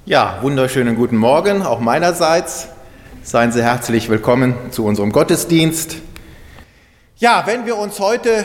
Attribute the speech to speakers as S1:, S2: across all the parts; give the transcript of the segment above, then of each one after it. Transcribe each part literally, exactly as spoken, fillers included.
S1: Ja, wunderschönen guten Morgen, auch meinerseits. Seien Sie herzlich willkommen zu unserem Gottesdienst. Ja, wenn wir uns heute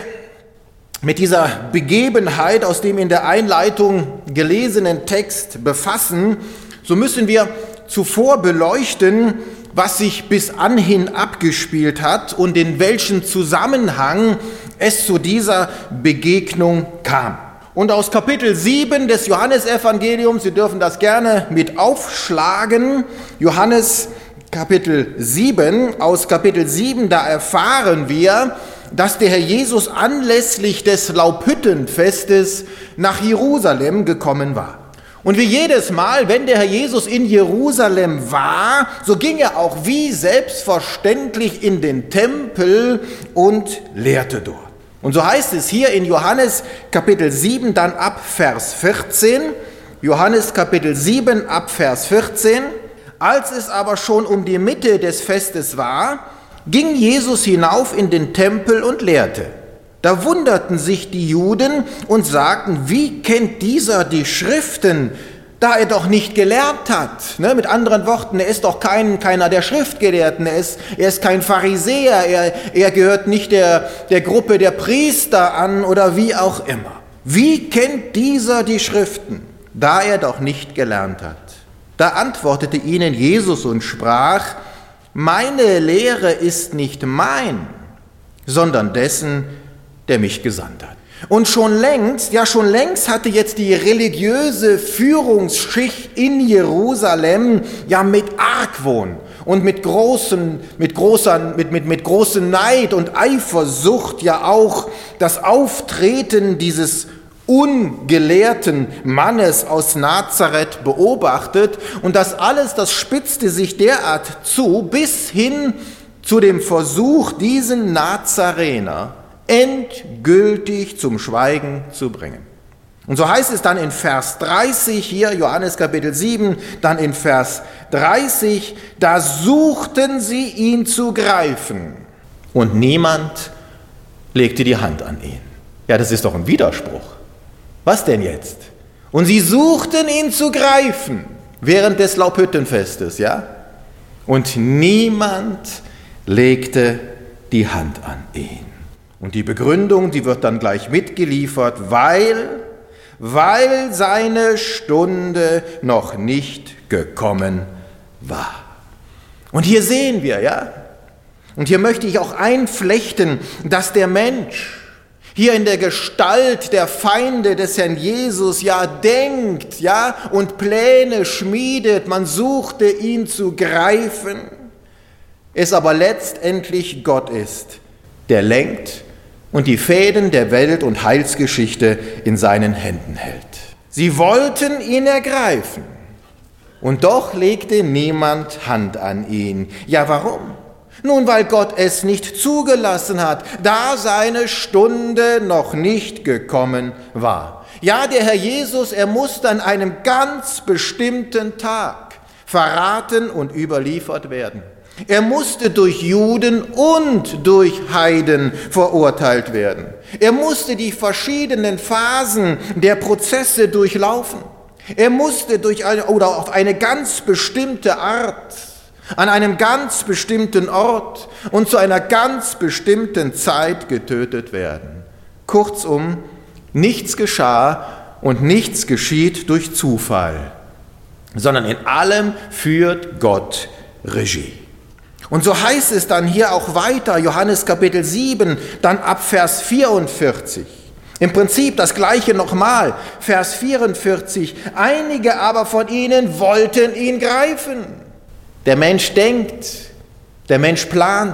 S1: mit dieser Begebenheit aus dem in der Einleitung gelesenen Text befassen, so müssen wir zuvor beleuchten, was sich bis anhin abgespielt hat und in welchem Zusammenhang es zu dieser Begegnung kam. Und aus Kapitel sieben des Johannesevangeliums, Sie dürfen das gerne mit aufschlagen, Johannes Kapitel sieben, aus Kapitel sieben, da erfahren wir, dass der Herr Jesus anlässlich des Laubhüttenfestes nach Jerusalem gekommen war. Und wie jedes Mal, wenn der Herr Jesus in Jerusalem war, so ging er auch wie selbstverständlich in den Tempel und lehrte dort. Und so heißt es hier in Johannes Kapitel sieben, dann ab Vers vierzehn, Johannes Kapitel sieben ab Vers vierzehn, als es aber schon um die Mitte des Festes war, ging Jesus hinauf in den Tempel und lehrte. Da wunderten sich die Juden und sagten, wie kennt dieser die Schriften, da er doch nicht gelernt hat. Ne? Mit anderen Worten, er ist doch kein, keiner der Schriftgelehrten, er ist, er ist kein Pharisäer, er, er gehört nicht der, der Gruppe der Priester an oder wie auch immer. Wie kennt dieser die Schriften, da er doch nicht gelernt hat? Da antwortete ihnen Jesus und sprach, meine Lehre ist nicht mein, sondern dessen, der mich gesandt hat. Und schon längst, ja schon längst hatte jetzt die religiöse Führungsschicht in Jerusalem ja mit Argwohn und mit großen, mit großer, mit, mit, mit großem Neid und Eifersucht ja auch das Auftreten dieses ungelehrten Mannes aus Nazareth beobachtet. Und das alles, das spitzte sich derart zu, bis hin zu dem Versuch, diesen Nazarener endgültig zum Schweigen zu bringen. Und so heißt es dann in Vers dreißig, hier Johannes Kapitel sieben, dann in Vers dreißig, da suchten sie ihn zu greifen und niemand legte die Hand an ihn. Ja, das ist doch ein Widerspruch. Was denn jetzt? Und sie suchten ihn zu greifen während des Laubhüttenfestes, ja? Und niemand legte die Hand an ihn. Und die Begründung, die wird dann gleich mitgeliefert, weil, weil seine Stunde noch nicht gekommen war. Und hier sehen wir, ja, und hier möchte ich auch einflechten, dass der Mensch hier in der Gestalt der Feinde des Herrn Jesus ja denkt, ja, und Pläne schmiedet, man suchte ihn zu greifen, es aber letztendlich Gott ist, der lenkt und die Fäden der Welt- und Heilsgeschichte in seinen Händen hält. Sie wollten ihn ergreifen, und doch legte niemand Hand an ihn. Ja, warum? Nun, weil Gott es nicht zugelassen hat, da seine Stunde noch nicht gekommen war. Ja, der Herr Jesus, er musste an einem ganz bestimmten Tag verraten und überliefert werden. Er musste durch Juden und durch Heiden verurteilt werden. Er musste die verschiedenen Phasen der Prozesse durchlaufen. Er musste durch eine, oder auf eine ganz bestimmte Art, an einem ganz bestimmten Ort und zu einer ganz bestimmten Zeit getötet werden. Kurzum, nichts geschah und nichts geschieht durch Zufall, sondern in allem führt Gott Regie. Und so heißt es dann hier auch weiter, Johannes Kapitel sieben, dann ab Vers vierundvierzig. Im Prinzip das Gleiche nochmal, Vers vierundvierzig. Einige aber von ihnen wollten ihn greifen. Der Mensch denkt, der Mensch plant,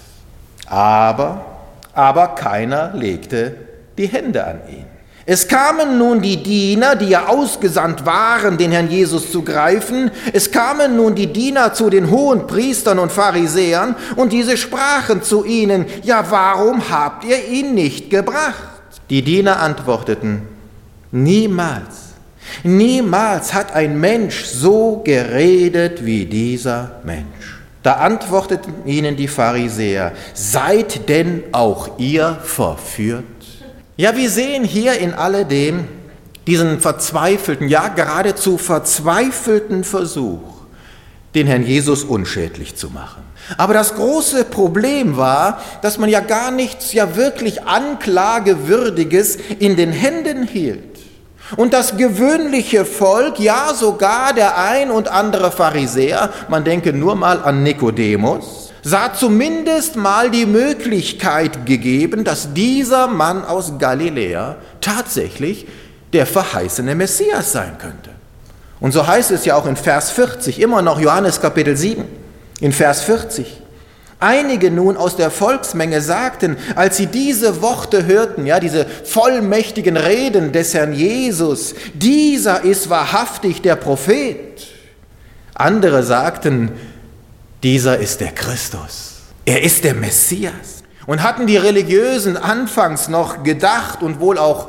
S1: aber, aber keiner legte die Hände an ihn. Es kamen nun die Diener, die ja ausgesandt waren, den Herrn Jesus zu greifen. Es kamen nun die Diener zu den Hohenpriestern und Pharisäern, und diese sprachen zu ihnen, ja, warum habt ihr ihn nicht gebracht? Die Diener antworteten, niemals, niemals hat ein Mensch so geredet wie dieser Mensch. Da antworteten ihnen die Pharisäer, seid denn auch ihr verführt? Ja, wir sehen hier in alledem diesen verzweifelten, ja geradezu verzweifelten Versuch, den Herrn Jesus unschädlich zu machen. Aber das große Problem war, dass man ja gar nichts ja wirklich Anklagewürdiges in den Händen hielt. Und das gewöhnliche Volk, ja sogar der ein und andere Pharisäer, man denke nur mal an Nikodemus, sah zumindest mal die Möglichkeit gegeben, dass dieser Mann aus Galiläa tatsächlich der verheißene Messias sein könnte. Und so heißt es ja auch in Vers vierzig, immer noch Johannes Kapitel sieben, in Vers vierzig. Einige nun aus der Volksmenge sagten, als sie diese Worte hörten, ja, diese vollmächtigen Reden des Herrn Jesus, dieser ist wahrhaftig der Prophet. Andere sagten, dieser ist der Christus, er ist der Messias. Und hatten die Religiösen anfangs noch gedacht und wohl auch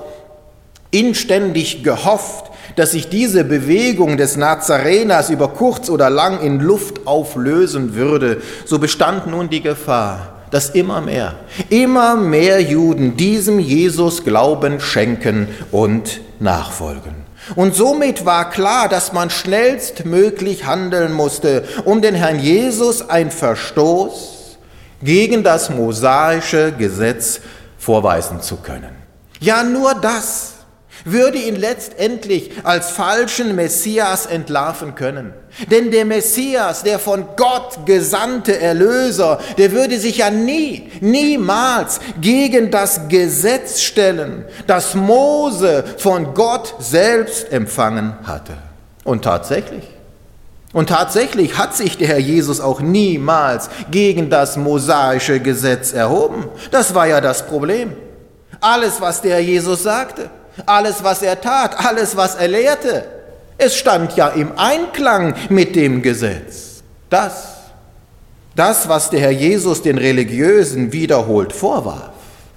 S1: inständig gehofft, dass sich diese Bewegung des Nazareners über kurz oder lang in Luft auflösen würde, so bestand nun die Gefahr, dass immer mehr, immer mehr Juden diesem Jesus Glauben schenken und nachfolgen. Und somit war klar, dass man schnellstmöglich handeln musste, um den Herrn Jesus einen Verstoß gegen das mosaische Gesetz vorweisen zu können. Ja, nur das würde ihn letztendlich als falschen Messias entlarven können. Denn der Messias, der von Gott gesandte Erlöser, der würde sich ja nie, niemals gegen das Gesetz stellen, das Mose von Gott selbst empfangen hatte. Und tatsächlich, und tatsächlich hat sich der Herr Jesus auch niemals gegen das mosaische Gesetz erhoben. Das war ja das Problem. Alles, was der Herr Jesus sagte, alles, was er tat, alles, was er lehrte, es stand ja im Einklang mit dem Gesetz. Das, das, was der Herr Jesus den Religiösen wiederholt vorwarf,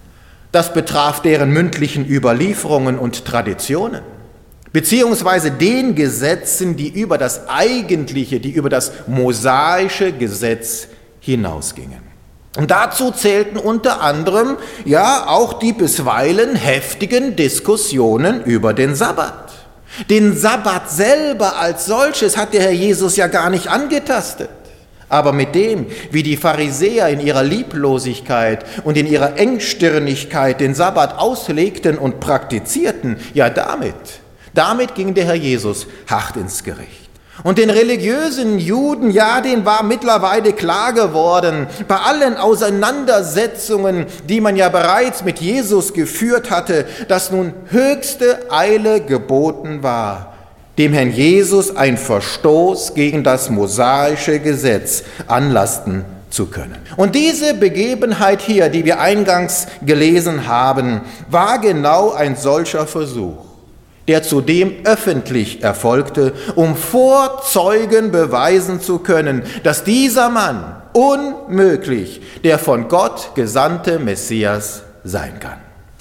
S1: das betraf deren mündlichen Überlieferungen und Traditionen, beziehungsweise den Gesetzen, die über das eigentliche, die über das mosaische Gesetz hinausgingen. Und dazu zählten unter anderem ja auch die bisweilen heftigen Diskussionen über den Sabbat. Den Sabbat selber als solches hat der Herr Jesus ja gar nicht angetastet. Aber mit dem, wie die Pharisäer in ihrer Lieblosigkeit und in ihrer Engstirnigkeit den Sabbat auslegten und praktizierten, ja damit, damit ging der Herr Jesus hart ins Gericht. Und den religiösen Juden, ja, denen war mittlerweile klar geworden, bei allen Auseinandersetzungen, die man ja bereits mit Jesus geführt hatte, dass nun höchste Eile geboten war, dem Herrn Jesus ein Verstoß gegen das mosaische Gesetz anlasten zu können. Und diese Begebenheit hier, die wir eingangs gelesen haben, war genau ein solcher Versuch, der zudem öffentlich erfolgte, um vor Zeugen beweisen zu können, dass dieser Mann unmöglich der von Gott gesandte Messias sein kann.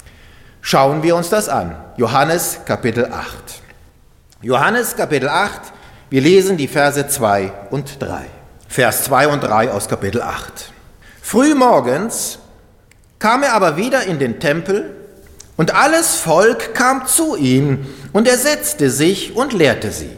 S1: Schauen wir uns das an. Johannes Kapitel acht. Johannes Kapitel acht, wir lesen die Verse zwei und drei. Vers zwei und drei aus Kapitel acht. Frühmorgens kam er aber wieder in den Tempel, und alles Volk kam zu ihm, und er setzte sich und lehrte sie.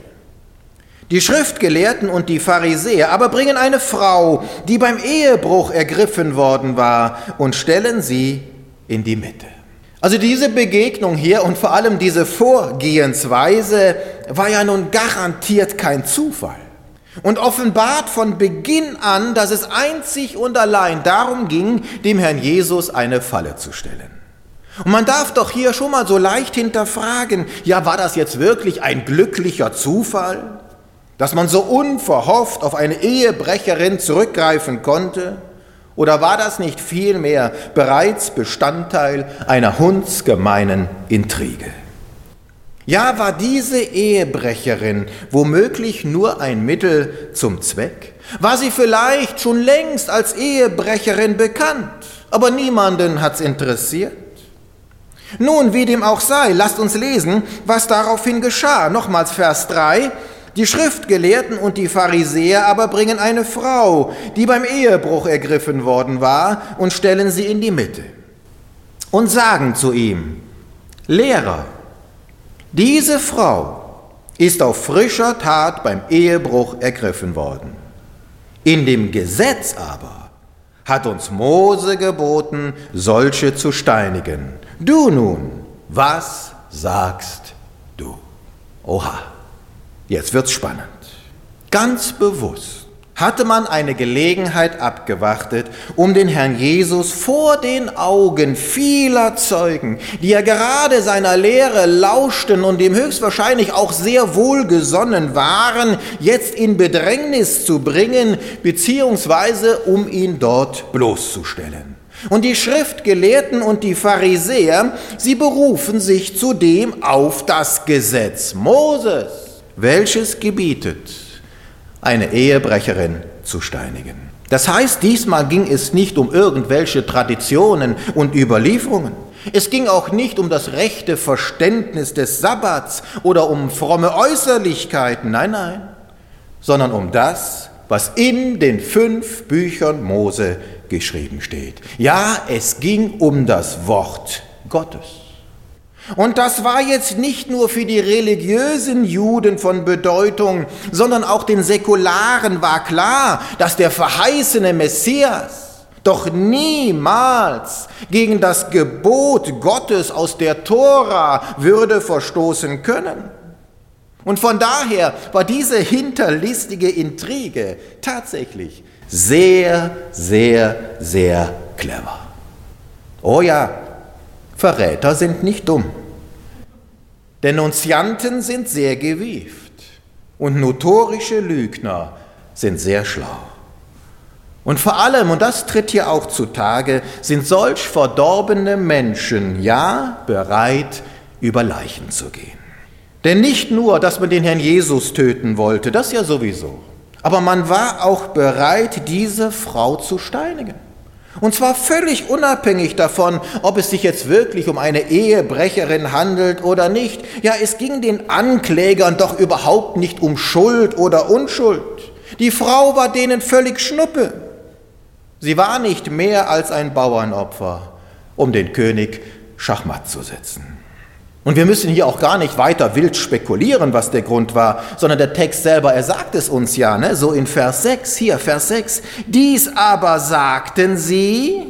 S1: Die Schriftgelehrten und die Pharisäer aber bringen eine Frau, die beim Ehebruch ergriffen worden war, und stellen sie in die Mitte. Also diese Begegnung hier und vor allem diese Vorgehensweise war ja nun garantiert kein Zufall. Und offenbart von Beginn an, dass es einzig und allein darum ging, dem Herrn Jesus eine Falle zu stellen. Und man darf doch hier schon mal so leicht hinterfragen, ja, war das jetzt wirklich ein glücklicher Zufall, dass man so unverhofft auf eine Ehebrecherin zurückgreifen konnte? Oder war das nicht vielmehr bereits Bestandteil einer hundsgemeinen Intrige? Ja, war diese Ehebrecherin womöglich nur ein Mittel zum Zweck? War sie vielleicht schon längst als Ehebrecherin bekannt, aber niemanden hat's interessiert? Nun, wie dem auch sei, lasst uns lesen, was daraufhin geschah. Nochmals Vers drei. Die Schriftgelehrten und die Pharisäer aber bringen eine Frau, die beim Ehebruch ergriffen worden war, und stellen sie in die Mitte und sagen zu ihm: Lehrer, Diese Frau ist auf frischer Tat beim Ehebruch ergriffen worden. In dem Gesetz aber hat uns Mose geboten, solche zu steinigen. Du nun, was sagst du? Oha, jetzt wird's spannend. Ganz bewusst hatte man eine Gelegenheit abgewartet, um den Herrn Jesus vor den Augen vieler Zeugen, die ja gerade seiner Lehre lauschten und ihm höchstwahrscheinlich auch sehr wohlgesonnen waren, jetzt in Bedrängnis zu bringen, beziehungsweise um ihn dort bloßzustellen. Und die Schriftgelehrten und die Pharisäer, sie berufen sich zudem auf das Gesetz Moses, welches gebietet, eine Ehebrecherin zu steinigen. Das heißt, diesmal ging es nicht um irgendwelche Traditionen und Überlieferungen. Es ging auch nicht um das rechte Verständnis des Sabbats oder um fromme Äußerlichkeiten, nein, nein, sondern um das, was in den fünf Büchern Mose geschrieben steht. Ja, es ging um das Wort Gottes. Und das war jetzt nicht nur für die religiösen Juden von Bedeutung, sondern auch den Säkularen war klar, dass der verheißene Messias doch niemals gegen das Gebot Gottes aus der Tora würde verstoßen können. Und von daher war diese hinterlistige Intrige tatsächlich sehr, sehr, sehr clever. Oh ja, Verräter sind nicht dumm. Denunzianten sind sehr gewieft und notorische Lügner sind sehr schlau. Und vor allem, und das tritt hier auch zutage, sind solch verdorbene Menschen ja bereit, über Leichen zu gehen. Denn nicht nur, dass man den Herrn Jesus töten wollte, das ja sowieso, aber man war auch bereit, diese Frau zu steinigen. Und zwar völlig unabhängig davon, ob es sich jetzt wirklich um eine Ehebrecherin handelt oder nicht. Ja, es ging den Anklägern doch überhaupt nicht um Schuld oder Unschuld. Die Frau war denen völlig Schnuppe. Sie war nicht mehr als ein Bauernopfer, um den König schachmatt zu setzen. Und wir müssen hier auch gar nicht weiter wild spekulieren, was der Grund war, sondern der Text selber, er sagt es uns ja, ne? So in Vers sechs, hier Vers sechs. Dies aber sagten sie,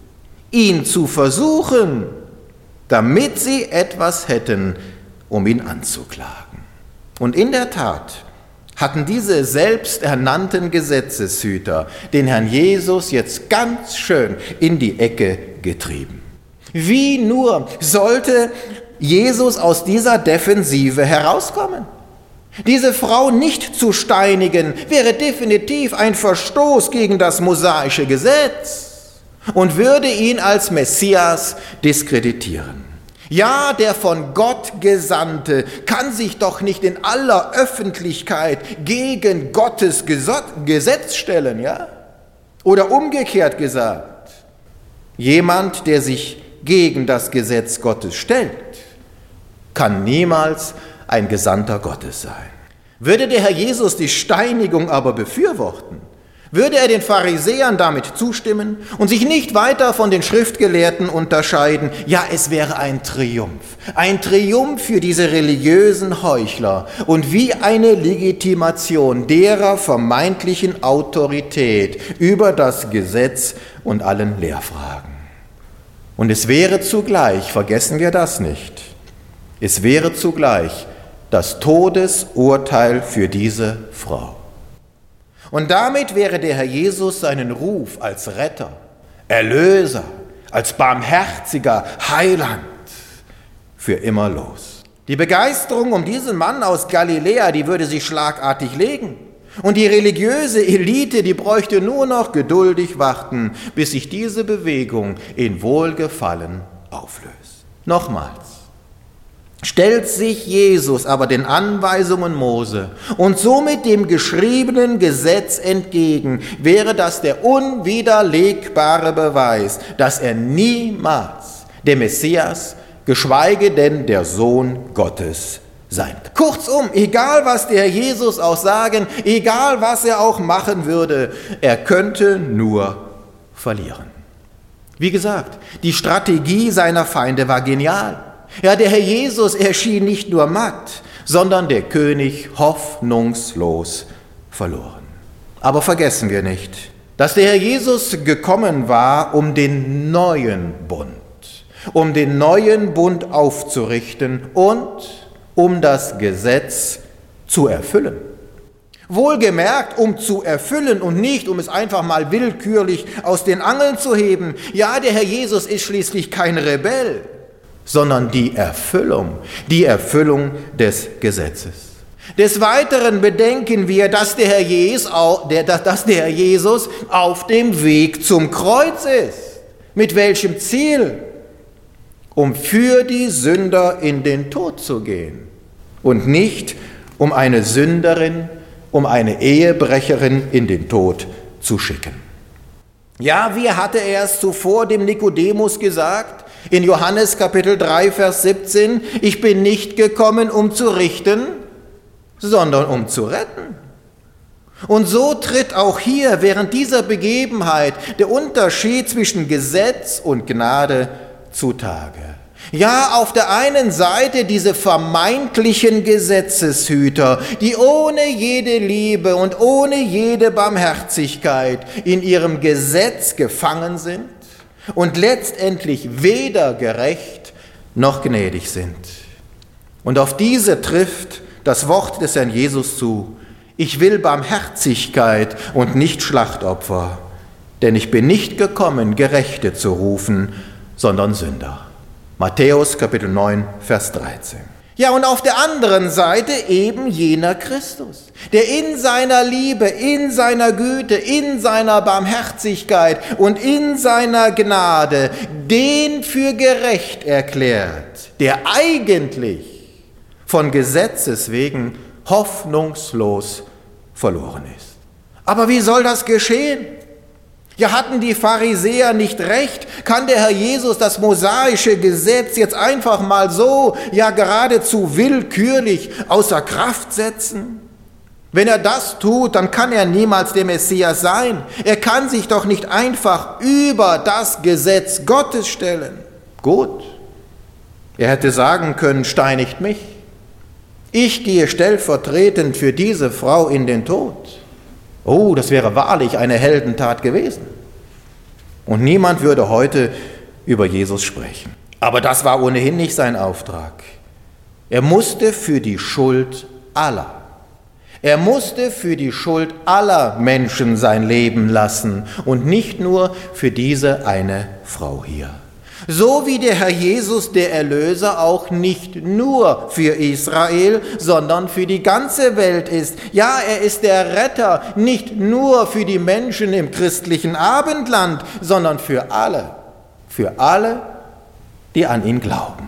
S1: ihn zu versuchen, damit sie etwas hätten, um ihn anzuklagen. Und in der Tat hatten diese selbsternannten Gesetzeshüter den Herrn Jesus jetzt ganz schön in die Ecke getrieben. Wie nur sollte Jesus aus dieser Defensive herauskommen? Diese Frau nicht zu steinigen, wäre definitiv ein Verstoß gegen das mosaische Gesetz und würde ihn als Messias diskreditieren. Ja, der von Gott Gesandte kann sich doch nicht in aller Öffentlichkeit gegen Gottes Gesetz stellen, ja? Oder umgekehrt gesagt, jemand, der sich gegen das Gesetz Gottes stellt, kann niemals ein Gesandter Gottes sein. Würde der Herr Jesus die Steinigung aber befürworten, würde er den Pharisäern damit zustimmen und sich nicht weiter von den Schriftgelehrten unterscheiden, ja, es wäre ein Triumph, ein Triumph für diese religiösen Heuchler und wie eine Legitimation derer vermeintlichen Autorität über das Gesetz und allen Lehrfragen. Und es wäre zugleich, vergessen wir das nicht, es wäre zugleich das Todesurteil für diese Frau. Und damit wäre der Herr Jesus seinen Ruf als Retter, Erlöser, als barmherziger Heiland für immer los. Die Begeisterung um diesen Mann aus Galiläa, die würde sich schlagartig legen. Und die religiöse Elite, die bräuchte nur noch geduldig warten, bis sich diese Bewegung in Wohlgefallen auflöst. Nochmals. Stellt sich Jesus aber den Anweisungen Mose und somit dem geschriebenen Gesetz entgegen, wäre das der unwiderlegbare Beweis, dass er niemals der Messias, geschweige denn der Sohn Gottes sein. Kurzum, egal was der Herr Jesus auch sagen, egal was er auch machen würde, er könnte nur verlieren. Wie gesagt, die Strategie seiner Feinde war genial. Ja, der Herr Jesus erschien nicht nur matt, sondern der König hoffnungslos verloren. Aber vergessen wir nicht, dass der Herr Jesus gekommen war, um den neuen Bund, um den neuen Bund aufzurichten und um das Gesetz zu erfüllen. Wohlgemerkt, um zu erfüllen und nicht, um es einfach mal willkürlich aus den Angeln zu heben. Ja, der Herr Jesus ist schließlich kein Rebell, sondern die Erfüllung, die Erfüllung des Gesetzes. Des Weiteren bedenken wir, dass der Herr Jesus, dass der Herr Jesus auf dem Weg zum Kreuz ist. Mit welchem Ziel? Um für die Sünder in den Tod zu gehen und nicht um eine Sünderin, um eine Ehebrecherin in den Tod zu schicken. Ja, wie hatte er es zuvor dem Nikodemus gesagt? In Johannes Kapitel drei, Vers siebzehn, ich bin nicht gekommen, um zu richten, sondern um zu retten. Und so tritt auch hier während dieser Begebenheit der Unterschied zwischen Gesetz und Gnade zutage. Ja, auf der einen Seite diese vermeintlichen Gesetzeshüter, die ohne jede Liebe und ohne jede Barmherzigkeit in ihrem Gesetz gefangen sind und letztendlich weder gerecht noch gnädig sind. Und auf diese trifft das Wort des Herrn Jesus zu: Ich will Barmherzigkeit und nicht Schlachtopfer, denn ich bin nicht gekommen, Gerechte zu rufen, sondern Sünder. Matthäus Kapitel neun, Vers dreizehn. Ja, und auf der anderen Seite eben jener Christus, der in seiner Liebe, in seiner Güte, in seiner Barmherzigkeit und in seiner Gnade den für gerecht erklärt, der eigentlich von Gesetzes wegen hoffnungslos verloren ist. Aber wie soll das geschehen? Ja, hatten die Pharisäer nicht recht? Kann der Herr Jesus das mosaische Gesetz jetzt einfach mal so, ja geradezu willkürlich außer Kraft setzen? Wenn er das tut, dann kann er niemals der Messias sein. Er kann sich doch nicht einfach über das Gesetz Gottes stellen. Gut, er hätte sagen können, steinigt mich. Ich gehe stellvertretend für diese Frau in den Tod. Oh, das wäre wahrlich eine Heldentat gewesen. Und niemand würde heute über Jesus sprechen. Aber das war ohnehin nicht sein Auftrag. Er musste für die Schuld aller, er musste für die Schuld aller Menschen sein Leben lassen und nicht nur für diese eine Frau hier. So wie der Herr Jesus, der Erlöser, auch nicht nur für Israel, sondern für die ganze Welt ist. Ja, er ist der Retter, nicht nur für die Menschen im christlichen Abendland, sondern für alle, für alle, die an ihn glauben.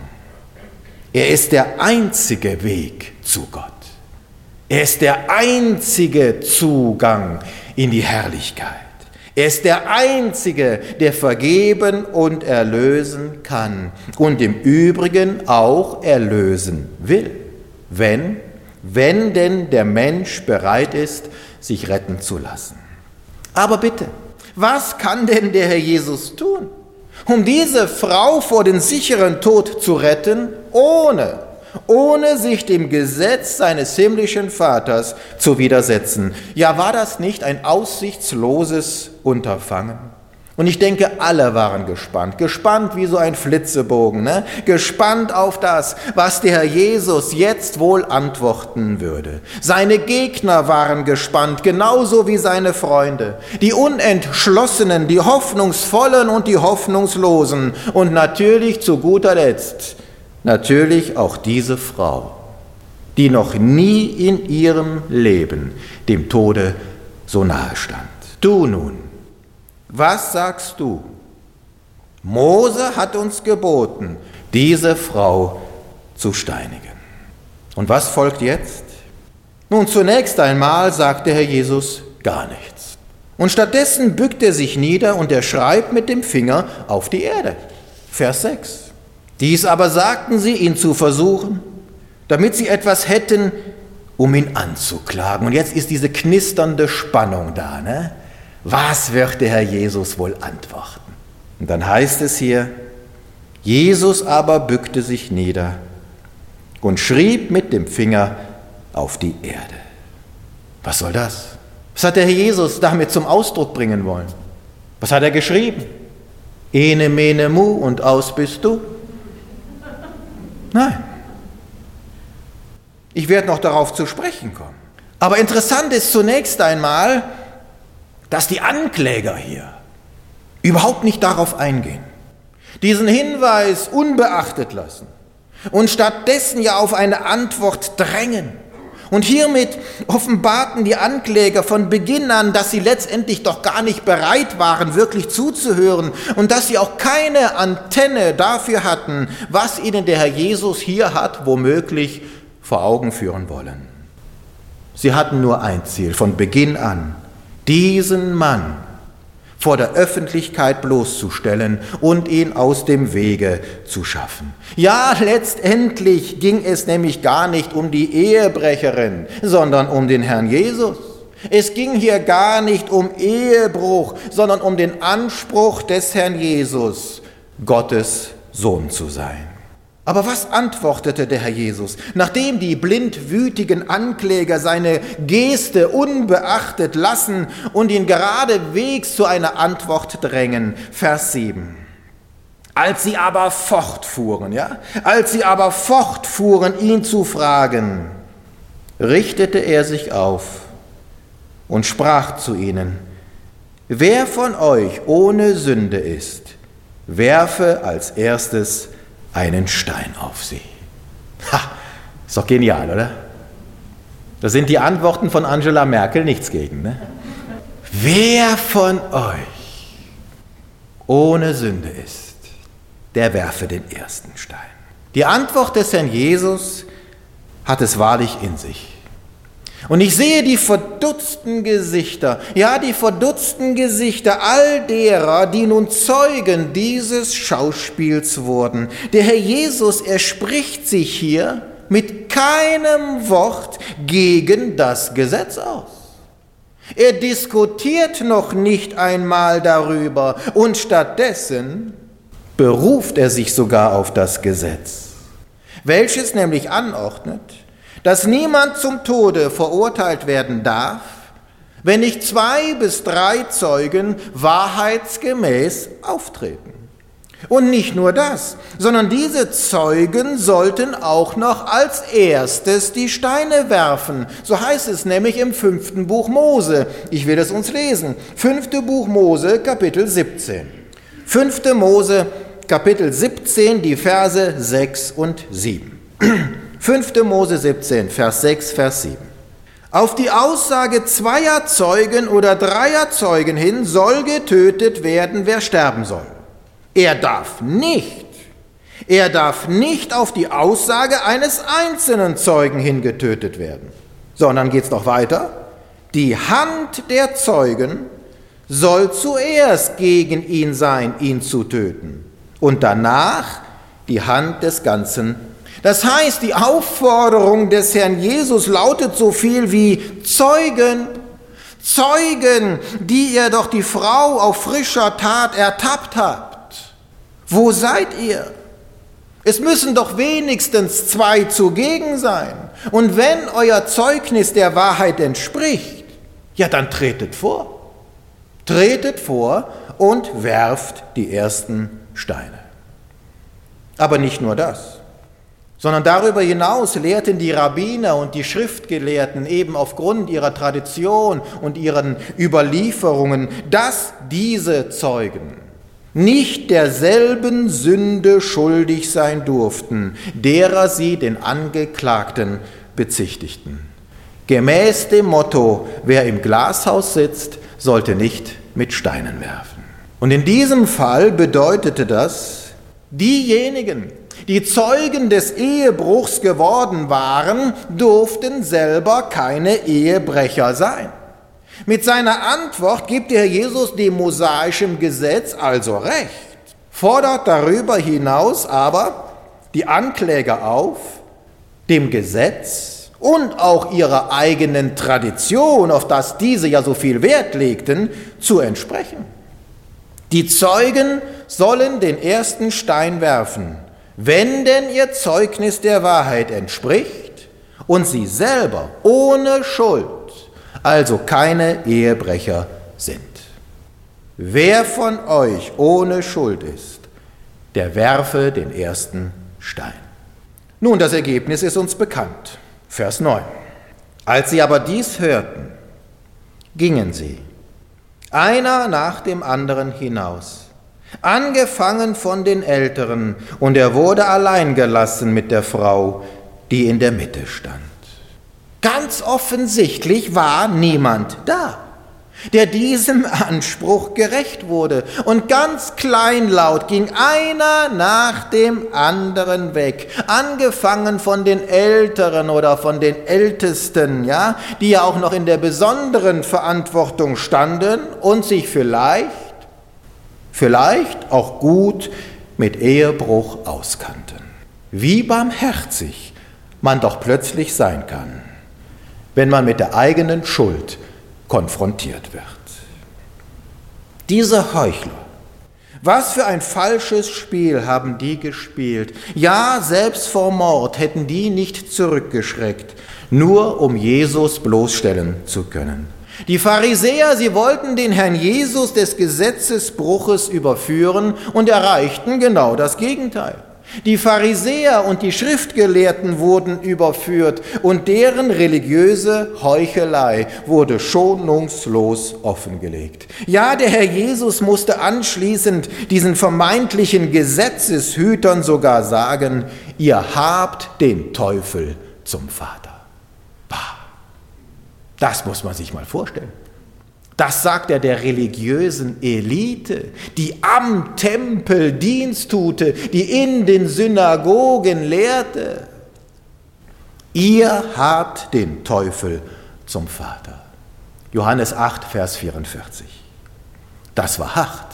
S1: Er ist der einzige Weg zu Gott. Er ist der einzige Zugang in die Herrlichkeit. Er ist der Einzige, der vergeben und erlösen kann und im Übrigen auch erlösen will, wenn, wenn denn der Mensch bereit ist, sich retten zu lassen. Aber bitte, was kann denn der Herr Jesus tun, um diese Frau vor den sicheren Tod zu retten, ohne ohne sich dem Gesetz seines himmlischen Vaters zu widersetzen? Ja, war das nicht ein aussichtsloses Unterfangen? Und ich denke, alle waren gespannt, gespannt wie so ein Flitzebogen, ne? Gespannt auf das, was der Herr Jesus jetzt wohl antworten würde. Seine Gegner waren gespannt, genauso wie seine Freunde, die Unentschlossenen, die Hoffnungsvollen und die Hoffnungslosen und natürlich zu guter Letzt natürlich auch diese Frau, die noch nie in ihrem Leben dem Tode so nahe stand. Du nun, was sagst du? Mose hat uns geboten, diese Frau zu steinigen. Und was folgt jetzt? Nun, zunächst einmal sagt der Herr Jesus gar nichts. Und stattdessen bückt er sich nieder und er schreibt mit dem Finger auf die Erde. Vers sechs. Dies aber sagten sie, ihn zu versuchen, damit sie etwas hätten, um ihn anzuklagen. Und jetzt ist diese knisternde Spannung da, ne? Was wird der Herr Jesus wohl antworten? Und dann heißt es hier, Jesus aber bückte sich nieder und schrieb mit dem Finger auf die Erde. Was soll das? Was hat der Herr Jesus damit zum Ausdruck bringen wollen? Was hat er geschrieben? Ene, mene, mu und aus bist du? Nein. Ich werde noch darauf zu sprechen kommen. Aber interessant ist zunächst einmal, dass die Ankläger hier überhaupt nicht darauf eingehen, diesen Hinweis unbeachtet lassen und stattdessen ja auf eine Antwort drängen. Und hiermit offenbarten die Ankläger von Beginn an, dass sie letztendlich doch gar nicht bereit waren, wirklich zuzuhören und dass sie auch keine Antenne dafür hatten, was ihnen der Herr Jesus hier hat womöglich vor Augen führen wollen. Sie hatten nur ein Ziel von Beginn an, diesen Mann vor der Öffentlichkeit bloßzustellen und ihn aus dem Wege zu schaffen. Ja, letztendlich ging es nämlich gar nicht um die Ehebrecherin, sondern um den Herrn Jesus. Es ging hier gar nicht um Ehebruch, sondern um den Anspruch des Herrn Jesus, Gottes Sohn zu sein. Aber was antwortete der Herr Jesus, nachdem die blindwütigen Ankläger seine Geste unbeachtet lassen und ihn geradewegs zu einer Antwort drängen? Vers sieben. Als sie aber fortfuhren, ja, als sie aber fortfuhren, ihn zu fragen, richtete er sich auf und sprach zu ihnen: Wer von euch ohne Sünde ist, werfe als erstes einen Stein auf sie. Ha, ist doch genial, oder? Da sind die Antworten von Angela Merkel nichts gegen, ne? Wer von euch ohne Sünde ist, der werfe den ersten Stein. Die Antwort des Herrn Jesus hat es wahrlich in sich. Und ich sehe die verdutzten Gesichter, ja, die verdutzten Gesichter all derer, die nun Zeugen dieses Schauspiels wurden. Der Herr Jesus, er spricht sich hier mit keinem Wort gegen das Gesetz aus. Er diskutiert noch nicht einmal darüber und stattdessen beruft er sich sogar auf das Gesetz, welches nämlich anordnet, dass niemand zum Tode verurteilt werden darf, wenn nicht zwei bis drei Zeugen wahrheitsgemäß auftreten. Und nicht nur das, sondern diese Zeugen sollten auch noch als erstes die Steine werfen. So heißt es nämlich im fünften Buch Mose. Ich will es uns lesen. Fünfte Buch Mose, Kapitel siebzehn. Fünfte Mose, Kapitel siebzehn, die Verse sechs und sieben. fünfte Mose siebzehn, Vers sechs, Vers sieben. Auf die Aussage zweier Zeugen oder dreier Zeugen hin soll getötet werden, wer sterben soll. Er darf nicht, er darf nicht auf die Aussage eines einzelnen Zeugen hin getötet werden, sondern geht es noch weiter. Die Hand der Zeugen soll zuerst gegen ihn sein, ihn zu töten, und danach die Hand des ganzen. Das heißt, die Aufforderung des Herrn Jesus lautet so viel wie Zeugen, Zeugen, die ihr doch die Frau auf frischer Tat ertappt habt. Wo seid ihr? Es müssen doch wenigstens zwei zugegen sein. Und wenn euer Zeugnis der Wahrheit entspricht, ja, dann tretet vor. Tretet vor und werft die ersten Steine. Aber nicht nur das, sondern darüber hinaus lehrten die Rabbiner und die Schriftgelehrten eben aufgrund ihrer Tradition und ihren Überlieferungen, dass diese Zeugen nicht derselben Sünde schuldig sein durften, derer sie den Angeklagten bezichtigten. Gemäß dem Motto, wer im Glashaus sitzt, sollte nicht mit Steinen werfen. Und in diesem Fall bedeutete das, diejenigen, die Zeugen des Ehebruchs geworden waren, durften selber keine Ehebrecher sein. Mit seiner Antwort gibt der Herr Jesus dem mosaischen Gesetz also recht, fordert darüber hinaus aber die Ankläger auf, dem Gesetz und auch ihrer eigenen Tradition, auf das diese ja so viel Wert legten, zu entsprechen. Die Zeugen sollen den ersten Stein werfen, wenn denn ihr Zeugnis der Wahrheit entspricht und sie selber ohne Schuld, also keine Ehebrecher sind. Wer von euch ohne Schuld ist, der werfe den ersten Stein. Nun, das Ergebnis ist uns bekannt. Vers neun. Als sie aber dies hörten, gingen sie, einer nach dem anderen hinaus, angefangen von den Älteren, und er wurde allein gelassen mit der Frau, die in der Mitte stand. Ganz offensichtlich war niemand da, der diesem Anspruch gerecht wurde. Und ganz kleinlaut ging einer nach dem anderen weg, angefangen von den Älteren oder von den Ältesten, ja, die ja auch noch in der besonderen Verantwortung standen und sich vielleicht, vielleicht auch gut mit Ehebruch auskannten. Wie barmherzig man doch plötzlich sein kann, wenn man mit der eigenen Schuld konfrontiert wird. Diese Heuchler, was für ein falsches Spiel haben die gespielt. Ja, selbst vor Mord hätten die nicht zurückgeschreckt, nur um Jesus bloßstellen zu können. Die Pharisäer, sie wollten den Herrn Jesus des Gesetzesbruches überführen und erreichten genau das Gegenteil. Die Pharisäer und die Schriftgelehrten wurden überführt und deren religiöse Heuchelei wurde schonungslos offengelegt. Ja, der Herr Jesus musste anschließend diesen vermeintlichen Gesetzeshütern sogar sagen, ihr habt den Teufel zum Vater. Bah, das muss man sich mal vorstellen. Das sagt er der religiösen Elite, die am Tempel Dienst tute, die in den Synagogen lehrte. Ihr habt den Teufel zum Vater. Johannes acht, Vers vierundvierzig. Das war hart,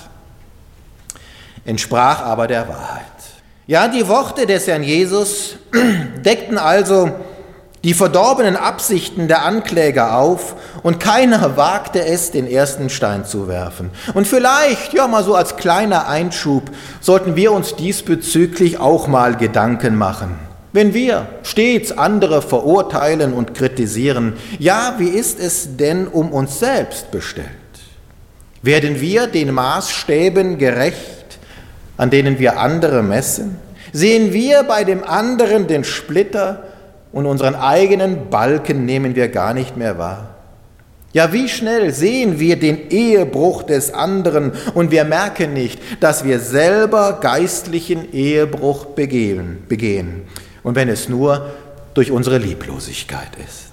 S1: entsprach aber der Wahrheit. Ja, die Worte des Herrn Jesus deckten also die verdorbenen Absichten der Ankläger auf und keiner wagte es, den ersten Stein zu werfen. Und vielleicht, ja mal so als kleiner Einschub, sollten wir uns diesbezüglich auch mal Gedanken machen. Wenn wir stets andere verurteilen und kritisieren, ja, wie ist es denn um uns selbst bestellt? Werden wir den Maßstäben gerecht, an denen wir andere messen? Sehen wir bei dem anderen den Splitter, und unseren eigenen Balken nehmen wir gar nicht mehr wahr? Ja, wie schnell sehen wir den Ehebruch des anderen und wir merken nicht, dass wir selber geistlichen Ehebruch begehen, begehen. Und wenn es nur durch unsere Lieblosigkeit ist.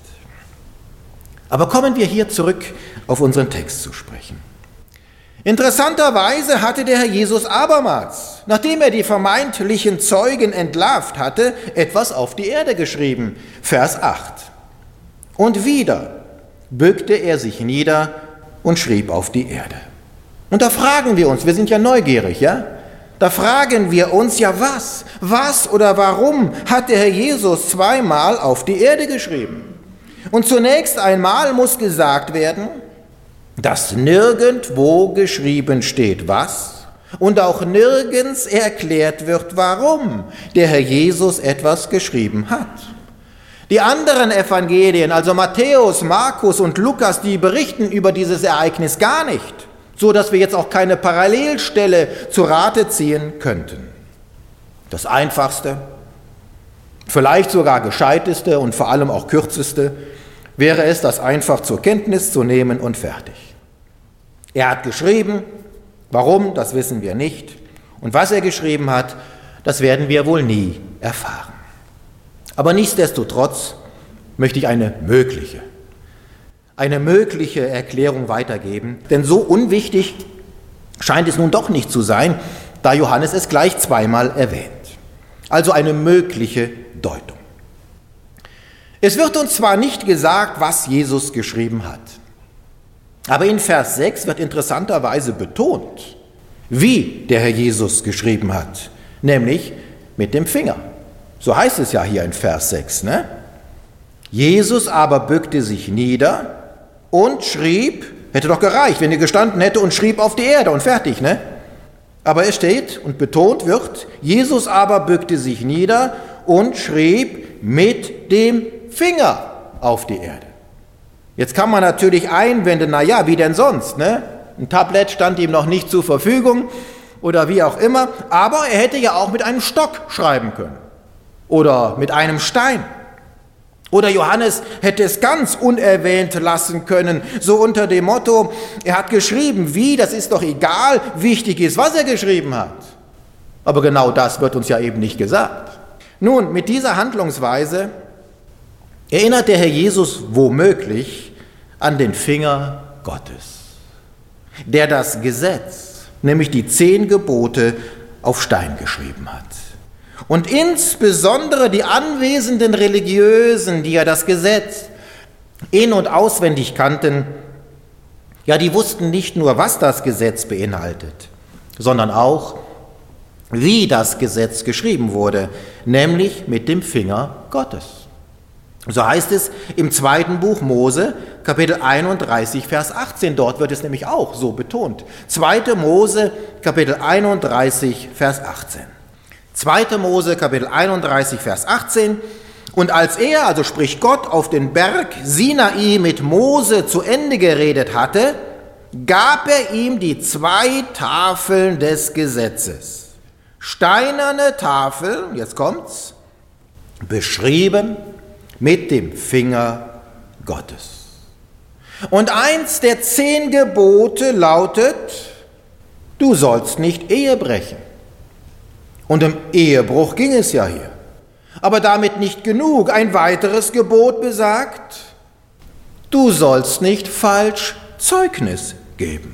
S1: Aber kommen wir hier zurück auf unseren Text zu sprechen. Interessanterweise hatte der Herr Jesus abermals, nachdem er die vermeintlichen Zeugen entlarvt hatte, etwas auf die Erde geschrieben. Vers acht. Und wieder bückte er sich nieder und schrieb auf die Erde. Und da fragen wir uns, wir sind ja neugierig, ja? Da fragen wir uns, ja was, was oder warum hat der Herr Jesus zweimal auf die Erde geschrieben? Und zunächst einmal muss gesagt werden, dass nirgendwo geschrieben steht, was, und auch nirgends erklärt wird, warum der Herr Jesus etwas geschrieben hat. Die anderen Evangelien, also Matthäus, Markus und Lukas, die berichten über dieses Ereignis gar nicht, so dass wir jetzt auch keine Parallelstelle zu Rate ziehen könnten. Das Einfachste, vielleicht sogar Gescheiteste und vor allem auch Kürzeste, wäre es, das einfach zur Kenntnis zu nehmen und fertig. Er hat geschrieben, warum, das wissen wir nicht. Und was er geschrieben hat, das werden wir wohl nie erfahren. Aber nichtsdestotrotz möchte ich eine mögliche, eine mögliche Erklärung weitergeben. Denn so unwichtig scheint es nun doch nicht zu sein, da Johannes es gleich zweimal erwähnt. Also eine mögliche Deutung. Es wird uns zwar nicht gesagt, was Jesus geschrieben hat, aber in Vers sechs wird interessanterweise betont, wie der Herr Jesus geschrieben hat, nämlich mit dem Finger. So heißt es ja hier in Vers sechs, ne? Jesus aber bückte sich nieder und schrieb Hätte doch gereicht, wenn er gestanden hätte und schrieb auf die Erde und fertig, ne? Aber es steht und betont wird, Jesus aber bückte sich nieder und schrieb mit dem Finger auf die Erde. Jetzt kann man natürlich einwenden, na ja, wie denn sonst, ne? Ein Tablett stand ihm noch nicht zur Verfügung oder wie auch immer, aber er hätte ja auch mit einem Stock schreiben können oder mit einem Stein. Oder Johannes hätte es ganz unerwähnt lassen können, so unter dem Motto, er hat geschrieben, wie, das ist doch egal, wichtig ist, was er geschrieben hat. Aber genau das wird uns ja eben nicht gesagt. Nun, mit dieser Handlungsweise erinnert der Herr Jesus womöglich an den Finger Gottes, der das Gesetz, nämlich die zehn Gebote, auf Stein geschrieben hat. Und insbesondere die anwesenden Religiösen, die ja das Gesetz in- und auswendig kannten, ja, die wussten nicht nur, was das Gesetz beinhaltet, sondern auch, wie das Gesetz geschrieben wurde, nämlich mit dem Finger Gottes. So heißt es im zweiten Buch Mose, Kapitel einunddreißig, Vers achtzehn. Dort wird es nämlich auch so betont. zweiter Mose, Kapitel einunddreißig, Vers achtzehn. zweiter Mose, Kapitel einunddreißig, Vers achtzehn. Und als er, also spricht Gott, auf den Berg Sinai mit Mose zu Ende geredet hatte, gab er ihm die zwei Tafeln des Gesetzes. Steinerne Tafeln, jetzt kommt's, beschrieben mit dem Finger Gottes. Und eins der zehn Gebote lautet, du sollst nicht Ehe brechen. Und um Ehebruch ging es ja hier. Aber damit nicht genug. Ein weiteres Gebot besagt, du sollst nicht falsch Zeugnis geben.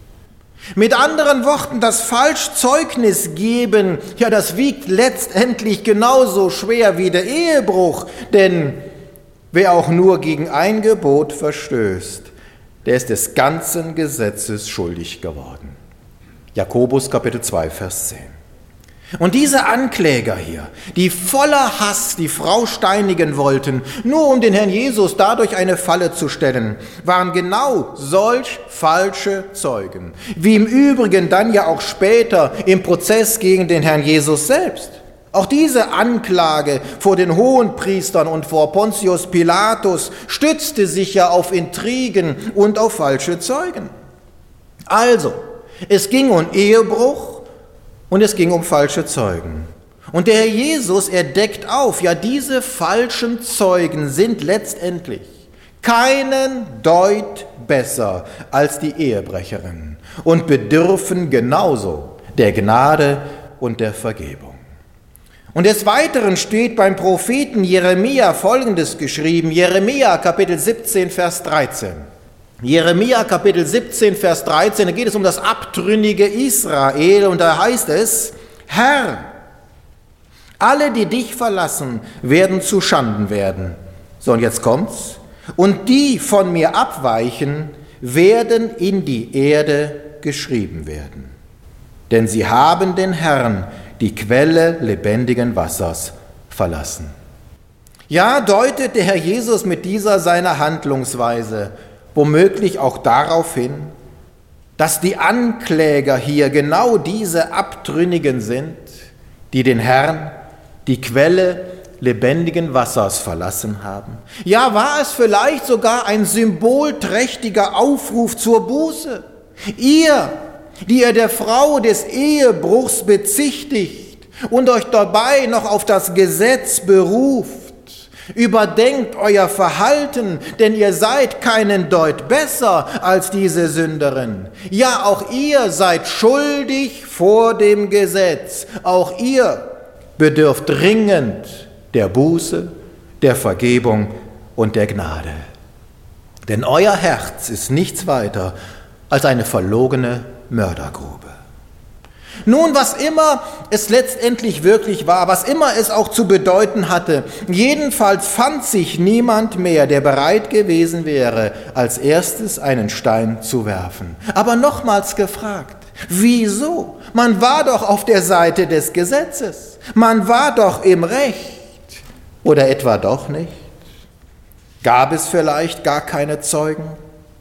S1: Mit anderen Worten, das Falschzeugnis geben, ja, das wiegt letztendlich genauso schwer wie der Ehebruch, denn wer auch nur gegen ein Gebot verstößt, der ist des ganzen Gesetzes schuldig geworden. Jakobus Kapitel zwei, Vers zehn. Und diese Ankläger hier, die voller Hass die Frau steinigen wollten, nur um den Herrn Jesus dadurch eine Falle zu stellen, waren genau solch falsche Zeugen, wie im Übrigen dann ja auch später im Prozess gegen den Herrn Jesus selbst. Auch diese Anklage vor den Hohenpriestern und vor Pontius Pilatus stützte sich ja auf Intrigen und auf falsche Zeugen. Also, es ging um Ehebruch, und es ging um falsche Zeugen. Und der Herr Jesus, er deckt auf, ja, diese falschen Zeugen sind letztendlich keinen Deut besser als die Ehebrecherin und bedürfen genauso der Gnade und der Vergebung. Und des Weiteren steht beim Propheten Jeremia Folgendes geschrieben, Jeremia Kapitel siebzehn, Vers dreizehn. Jeremia Kapitel siebzehn, Vers dreizehn, da geht es um das abtrünnige Israel und da heißt es, Herr, alle, die dich verlassen, werden zu Schanden werden. So, und jetzt kommt's. Und die von mir abweichen, werden in die Erde geschrieben werden. Denn sie haben den Herrn, die Quelle lebendigen Wassers, verlassen. Ja, deutet der Herr Jesus mit dieser seiner Handlungsweise womöglich auch darauf hin, dass die Ankläger hier genau diese Abtrünnigen sind, die den Herrn, die Quelle lebendigen Wassers verlassen haben. Ja, war es vielleicht sogar ein symbolträchtiger Aufruf zur Buße? Ihr, die ihr der Frau des Ehebruchs bezichtigt und euch dabei noch auf das Gesetz beruft, überdenkt euer Verhalten, denn ihr seid keinen Deut besser als diese Sünderin. Ja, auch ihr seid schuldig vor dem Gesetz. Auch ihr bedürft dringend der Buße, der Vergebung und der Gnade. Denn euer Herz ist nichts weiter als eine verlogene Mördergrube. Nun, was immer es letztendlich wirklich war, was immer es auch zu bedeuten hatte, jedenfalls fand sich niemand mehr, der bereit gewesen wäre, als erstes einen Stein zu werfen. Aber nochmals gefragt, wieso? Man war doch auf der Seite des Gesetzes, man war doch im Recht. Oder etwa doch nicht? Gab es vielleicht gar keine Zeugen?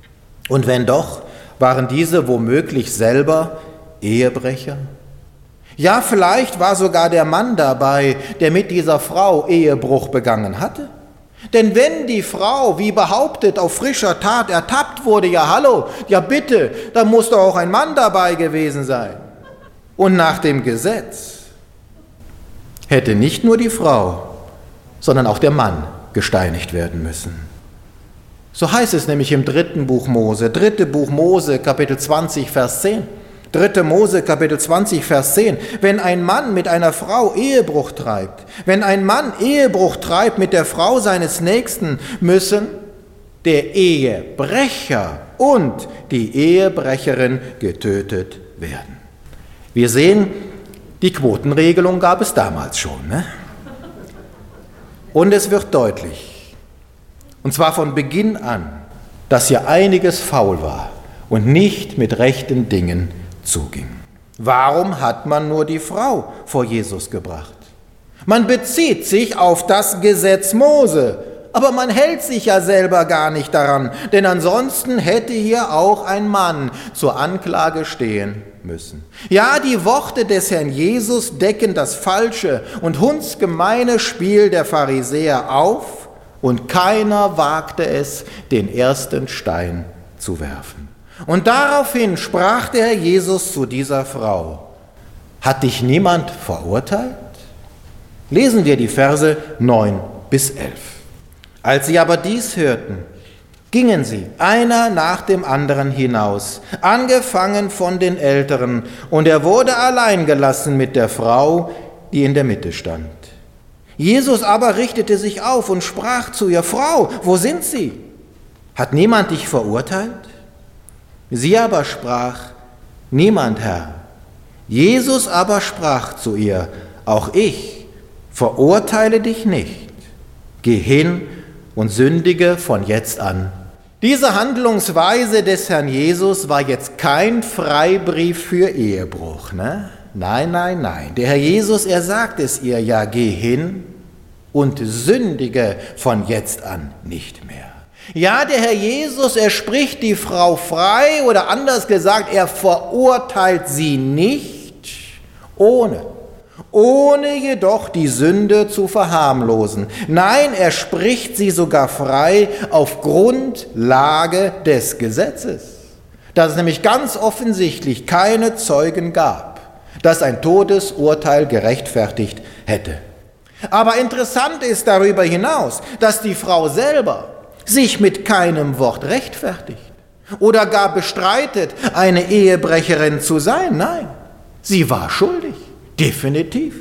S1: Und wenn doch, waren diese womöglich selber Ehebrecher? Ja, vielleicht war sogar der Mann dabei, der mit dieser Frau Ehebruch begangen hatte. Denn wenn die Frau, wie behauptet, auf frischer Tat ertappt wurde, ja hallo, ja bitte, dann muss doch auch ein Mann dabei gewesen sein. Und nach dem Gesetz hätte nicht nur die Frau, sondern auch der Mann gesteinigt werden müssen. So heißt es nämlich im dritten Buch Mose, dritte Buch Mose, Kapitel zwanzig, Vers zehn. dritte Mose, Kapitel zwanzig, Vers zehn. Wenn ein Mann mit einer Frau Ehebruch treibt, wenn ein Mann Ehebruch treibt mit der Frau seines Nächsten, müssen der Ehebrecher und die Ehebrecherin getötet werden. Wir sehen, die Quotenregelung gab es damals schon, ne? Und es wird deutlich, und zwar von Beginn an, dass hier einiges faul war und nicht mit rechten Dingen zuging. Warum hat man nur die Frau vor Jesus gebracht? Man bezieht sich auf das Gesetz Mose, aber man hält sich ja selber gar nicht daran, denn ansonsten hätte hier auch ein Mann zur Anklage stehen müssen. Ja, die Worte des Herrn Jesus decken das falsche und hundsgemeine Spiel der Pharisäer auf, und keiner wagte es, den ersten Stein zu werfen. Und daraufhin sprach der Herr Jesus zu dieser Frau: Hat dich niemand verurteilt? Lesen wir die Verse neun bis elf. Als sie aber dies hörten, gingen sie einer nach dem anderen hinaus, angefangen von den Älteren, und er wurde allein gelassen mit der Frau, die in der Mitte stand. Jesus aber richtete sich auf und sprach zu ihr: Frau, wo sind sie? Hat niemand dich verurteilt? Sie aber sprach: Niemand, Herr. Jesus aber sprach zu ihr: Auch ich verurteile dich nicht. Geh hin und sündige von jetzt an. Diese Handlungsweise des Herrn Jesus war jetzt kein Freibrief für Ehebruch, ne? Nein, nein, nein. Der Herr Jesus, er sagt es ihr ja: Geh hin und sündige von jetzt an nicht mehr. Ja, der Herr Jesus, er spricht die Frau frei, oder anders gesagt, er verurteilt sie nicht, ohne, ohne jedoch die Sünde zu verharmlosen. Nein, er spricht sie sogar frei auf Grundlage des Gesetzes, dass es nämlich ganz offensichtlich keine Zeugen gab, dass ein Todesurteil gerechtfertigt hätte. Aber interessant ist darüber hinaus, dass die Frau selber sich mit keinem Wort rechtfertigt oder gar bestreitet, eine Ehebrecherin zu sein. Nein, sie war schuldig, definitiv.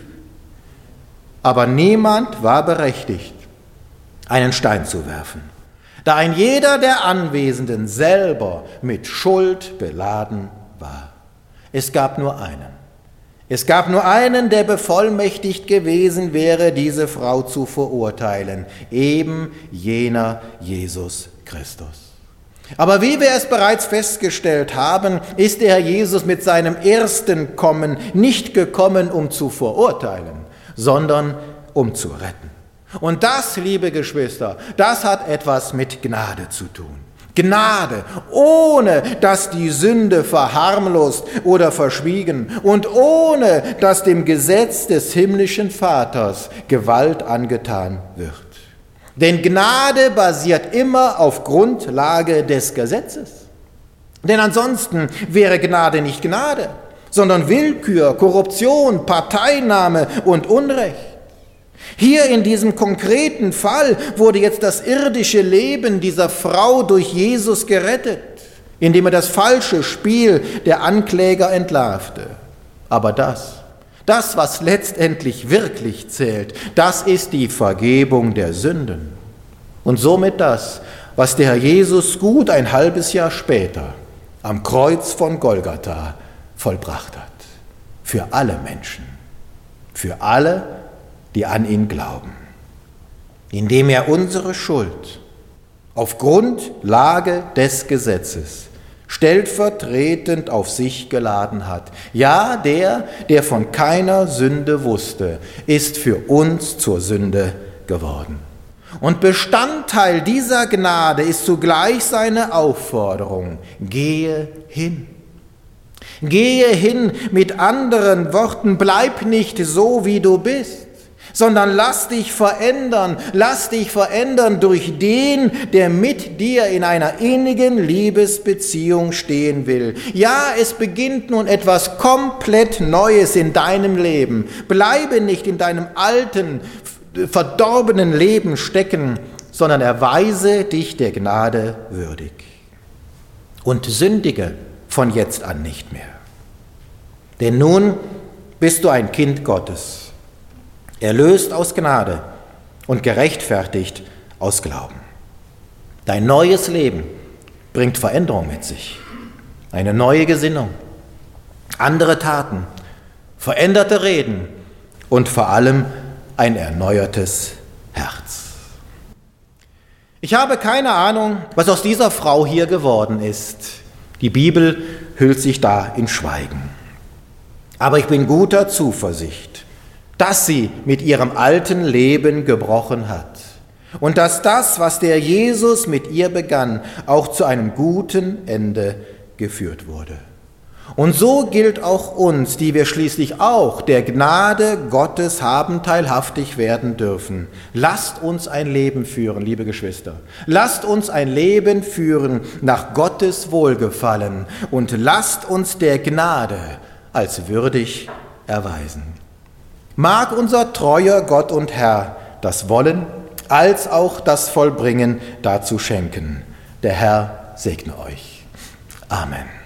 S1: Aber niemand war berechtigt, einen Stein zu werfen, da ein jeder der Anwesenden selber mit Schuld beladen war. Es gab nur einen. Es gab nur einen, der bevollmächtigt gewesen wäre, diese Frau zu verurteilen, eben jener Jesus Christus. Aber wie wir es bereits festgestellt haben, ist der Herr Jesus mit seinem ersten Kommen nicht gekommen, um zu verurteilen, sondern um zu retten. Und das, liebe Geschwister, das hat etwas mit Gnade zu tun. Gnade, ohne dass die Sünde verharmlost oder verschwiegen und ohne dass dem Gesetz des himmlischen Vaters Gewalt angetan wird. Denn Gnade basiert immer auf Grundlage des Gesetzes. Denn ansonsten wäre Gnade nicht Gnade, sondern Willkür, Korruption, Parteinahme und Unrecht. Hier in diesem konkreten Fall wurde jetzt das irdische Leben dieser Frau durch Jesus gerettet, indem er das falsche Spiel der Ankläger entlarvte. Aber das, das, was letztendlich wirklich zählt, das ist die Vergebung der Sünden. Und somit das, was der Herr Jesus gut ein halbes Jahr später am Kreuz von Golgatha vollbracht hat. Für alle Menschen, für alle, die an ihn glauben, indem er unsere Schuld auf Grundlage des Gesetzes stellvertretend auf sich geladen hat. Ja, der, der von keiner Sünde wusste, ist für uns zur Sünde geworden. Und Bestandteil dieser Gnade ist zugleich seine Aufforderung: Gehe hin. Gehe hin, mit anderen Worten, bleib nicht so, wie du bist, sondern lass dich verändern, lass dich verändern durch den, der mit dir in einer innigen Liebesbeziehung stehen will. Ja, es beginnt nun etwas komplett Neues in deinem Leben. Bleibe nicht in deinem alten, verdorbenen Leben stecken, sondern erweise dich der Gnade würdig. Und sündige von jetzt an nicht mehr. Denn nun bist du ein Kind Gottes, erlöst aus Gnade und gerechtfertigt aus Glauben. Dein neues Leben bringt Veränderung mit sich, eine neue Gesinnung, andere Taten, veränderte Reden und vor allem ein erneuertes Herz. Ich habe keine Ahnung, was aus dieser Frau hier geworden ist. Die Bibel hüllt sich da in Schweigen. Aber ich bin guter Zuversicht, dass sie mit ihrem alten Leben gebrochen hat und dass das, was der Jesus mit ihr begann, auch zu einem guten Ende geführt wurde. Und so gilt auch uns, die wir schließlich auch der Gnade Gottes haben teilhaftig werden dürfen. Lasst uns ein Leben führen, liebe Geschwister. Lasst uns ein Leben führen nach Gottes Wohlgefallen und lasst uns der Gnade als würdig erweisen. Mag unser treuer Gott und Herr das Wollen als auch das Vollbringen dazu schenken. Der Herr segne euch. Amen.